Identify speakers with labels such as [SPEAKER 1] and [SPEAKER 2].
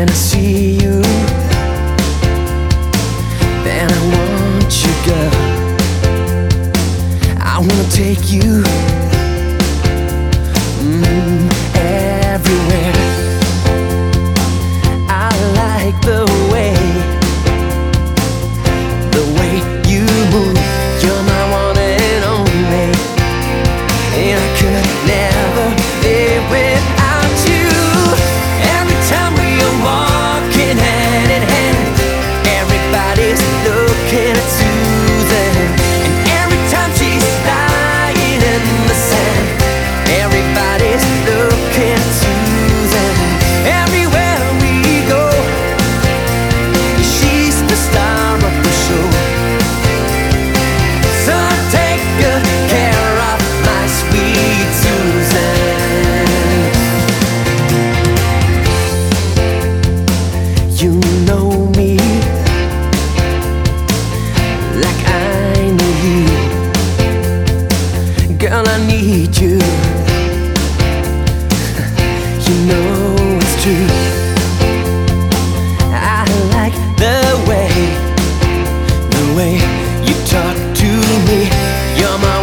[SPEAKER 1] when I see you, then I want you, girl. I wanna take you everywhere. I like the way you move. You're my one and only, and I could never live without you. Every time we are walking hand in hand, everybody's looking at Susan. And every time she's lying in the sand, everybody's looking at Susan. Everywhere we go, she's the star of the show. So take good care of my sweet Susan. You know me like I know you. Girl, I need you. You know it's true. I like the way you talk to me. You're my